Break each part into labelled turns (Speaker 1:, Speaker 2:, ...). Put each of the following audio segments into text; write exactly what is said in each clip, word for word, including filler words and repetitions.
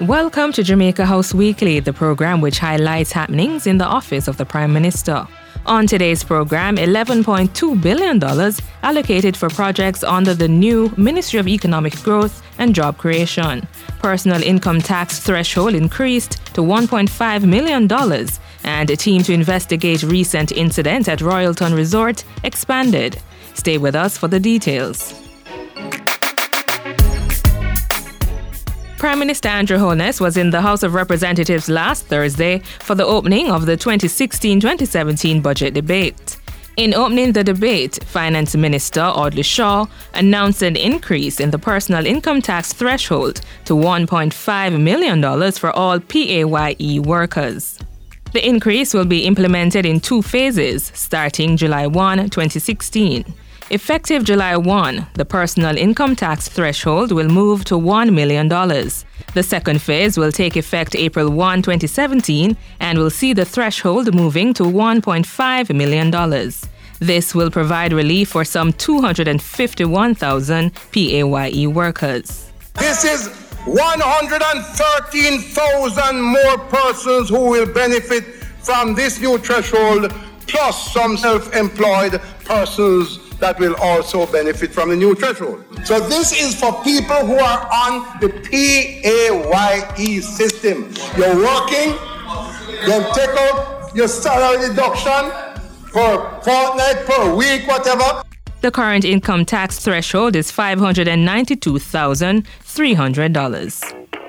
Speaker 1: Welcome to Jamaica House Weekly, the program which highlights happenings in the office of the Prime Minister. On today's program, eleven point two billion dollars allocated for projects under the new Ministry of Economic Growth and Job Creation. Personal income tax threshold increased to one point five million dollars, and a team to investigate recent incident at Royalton Resort expanded. Stay with us for the details. Prime Minister Andrew Holness was in the House of Representatives last Thursday for the opening of the twenty sixteen twenty seventeen budget debate. In opening the debate, Finance Minister Audley Shaw announced an increase in the personal income tax threshold to one point five million dollars for all P A Y E workers. The increase will be implemented in two phases, starting July first, twenty sixteen. Effective July first, the personal income tax threshold will move to one million dollars. The second phase will take effect April first, twenty seventeen, and will see the threshold moving to one point five million dollars. This will provide relief for some two hundred fifty-one thousand P A Y E workers.
Speaker 2: This is one hundred thirteen thousand more persons who will benefit from this new threshold, plus some self-employed persons that will also benefit from the new threshold. So this is for people who are on the P A Y E system. You're working, then take out your salary deduction per fortnight, per week, whatever.
Speaker 1: The current income tax threshold is five hundred ninety-two thousand three hundred dollars.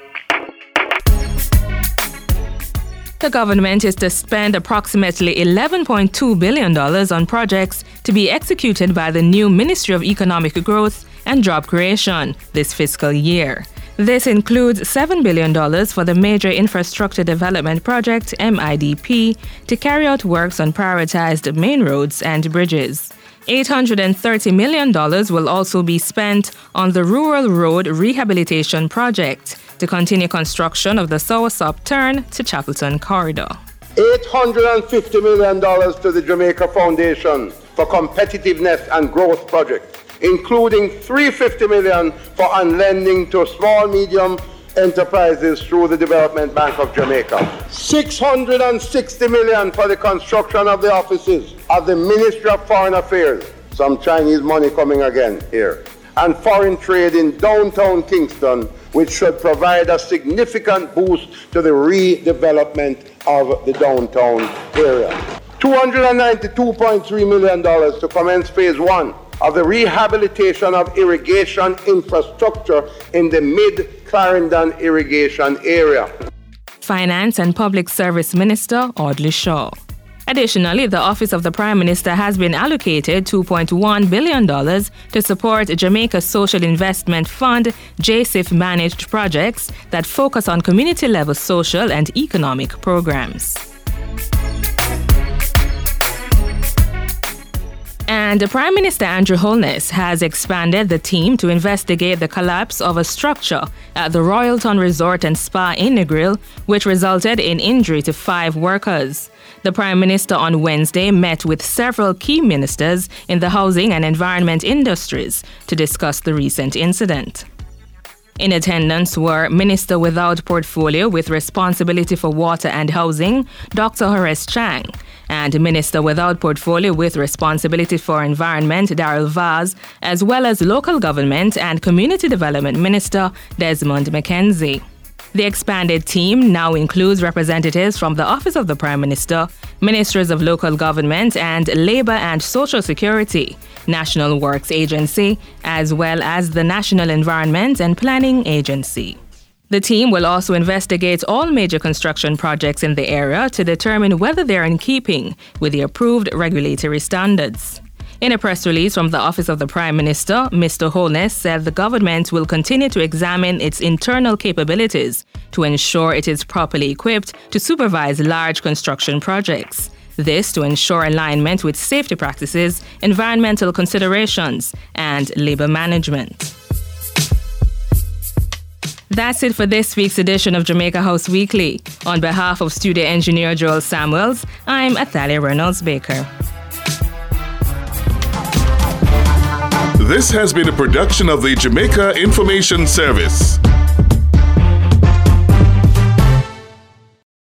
Speaker 1: The government is to spend approximately eleven point two billion dollars on projects to be executed by the new Ministry of Economic Growth and Job Creation this fiscal year. This includes seven billion dollars for the Major Infrastructure Development Project, M I D P, to carry out works on prioritized main roads and bridges. eight hundred thirty million dollars will also be spent on the Rural Road Rehabilitation Project to continue construction of the Soursop Turn to Chapelton Corridor.
Speaker 2: eight hundred fifty million dollars to the Jamaica Foundation for Competitiveness and Growth Project, including three hundred fifty million dollars for on lending to small, medium enterprises through the Development Bank of Jamaica. six hundred sixty million dollars for the construction of the offices of the Ministry of Foreign Affairs. Some Chinese money coming again here. And foreign trade in downtown Kingston, which should provide a significant boost to the redevelopment of the downtown area. two hundred ninety-two point three million dollars to commence phase one of the rehabilitation of irrigation infrastructure in the mid-Clarendon irrigation area.
Speaker 1: Finance and Public Service Minister Audley Shaw. Additionally, the Office of the Prime Minister has been allocated two point one billion dollars to support Jamaica's Social Investment Fund, J S I F managed projects that focus on community-level social and economic programs. And Prime Minister Andrew Holness has expanded the team to investigate the collapse of a structure at the Royalton Resort and Spa in Negril, which resulted in injury to five workers. The Prime Minister on Wednesday met with several key ministers in the housing and environment industries to discuss the recent incident. In attendance were Minister without portfolio with responsibility for water and housing, Doctor Horace Chang, and Minister without portfolio with responsibility for environment, Darrell Vaz, as well as local government and community development Minister Desmond McKenzie. The expanded team now includes representatives from the Office of the Prime Minister, Ministries of Local Government and Labour and Social Security, National Works Agency, as well as the National Environment and Planning Agency. The team will also investigate all major construction projects in the area to determine whether they are in keeping with the approved regulatory standards. In a press release from the Office of the Prime Minister, Mister Holness said the government will continue to examine its internal capabilities to ensure it is properly equipped to supervise large construction projects. This to ensure alignment with safety practices, environmental considerations, and labour management. That's it for this week's edition of Jamaica House Weekly. On behalf of studio engineer Joel Samuels, I'm Athalia Reynolds-Baker.
Speaker 3: This has been a production of the Jamaica Information Service.